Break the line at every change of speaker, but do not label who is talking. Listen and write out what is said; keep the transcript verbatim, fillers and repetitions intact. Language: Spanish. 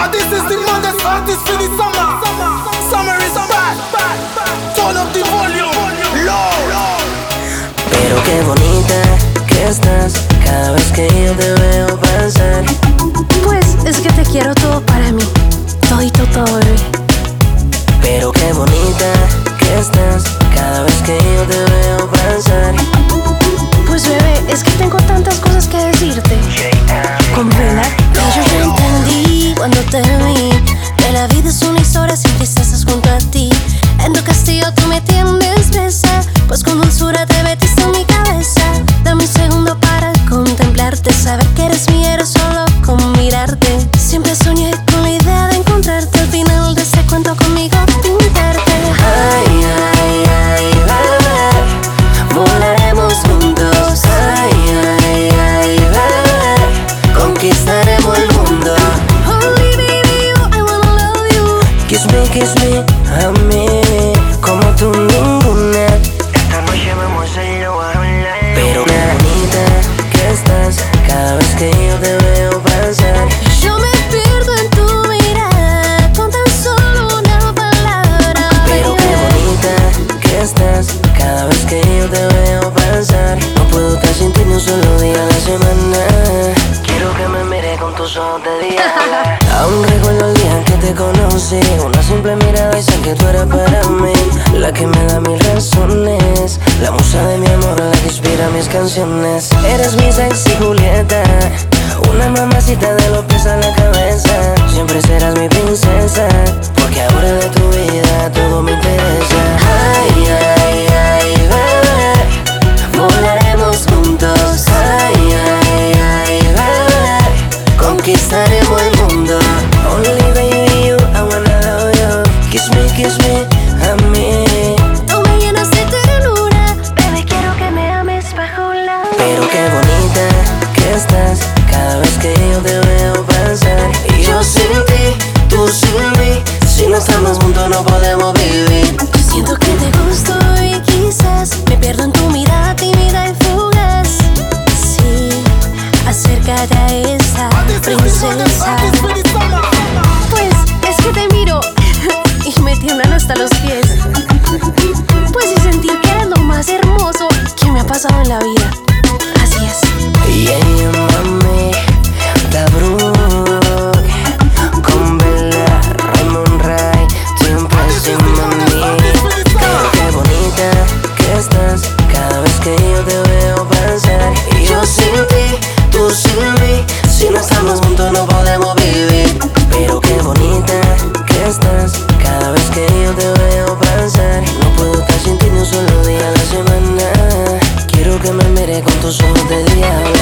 And this is the maddest artist for the summer. Summer is back. Turn up the volume. Low.
Pero qué bonita que estás cada vez que yo te veo pasar.
Pues es que te quiero todo para mí, todito todo, bebé.
Pero qué bonita que estás cada vez que yo te veo pasar.
Pues bebé, es que tengo tantas cosas que decirte. Comprenda que yo ya entendí cuando te vi que la vida es una historia sin tristezas junto a ti. En tu castillo tú me tienes presa, pues con dulzura te metiste en mi cabeza. Dame un segundo para contemplarte, saber que eres mi héroe solo con mirarte. Siempre soñé con la idea de encontrarte al final de este cuento conmigo pintarte.
Ay, ay, ay, bebé, volaremos juntos. Ay, ay, ay, bebé, conquistaremos el mundo.
Only baby you, I wanna love you.
Kiss me, kiss me, a mí, como tú ninguna. Esta noche vamos a llevar online. Pero qué bonita que estás cada vez que yo te veo pasar.
Yo me pierdo en tu mirada con tan solo una palabra.
Pero qué bonita que estás cada vez que yo te veo pasar. No puedo estar sin ti ni un solo día a la semana. Quiero que me mires con tus ojos de día. Aún recuerdo el día en que te conocí. Una simple mirada y sé que tú eres para mí, la que me da mis razones, la musa de mi amor, la que inspira mis canciones. Eres mi sexy Julieta, una mamacita de los pies a la cabeza. Siempre serás mi princesa, porque ahora de tu vida todo me interesa. Ay, ay, ay, bebé, volaremos juntos. Ay, ay, ay, bebé, conquistaremos el mundo. Only baby you, I wanna love you. Kiss me, kiss me, a mí.
Tú me llenas de ternura, bebé, quiero que me ames bajo la luna.
Pero qué bonita que estás cada vez que yo te veo pasar. Y yo sin ti, tú sin mí, si no estamos juntos no podemos vivir.
Yo siento que te gusto y quizás me pierdo en tu mirada tímida y fugaz. Sí, acércate a esa princesa. Pues es que te miro y me tiemblan hasta los pies. Pues y sentir que eres lo más hermoso que me ha pasado en la vida. Así es.
Y ella, mami, da Brooke, con Bella, Raymond Ray, siempre encima de mí. Pero qué bonita que estás cada vez que yo te veo pasar. Y yo sin ti, tú sin mí, si no estamos juntos no podemos vivir. Pero qué bonita que estás cada vez que yo te veo pasar. No puedo estar sin ti ni un solo día a la semana. Quiero que me mires con tus ojos de diablo.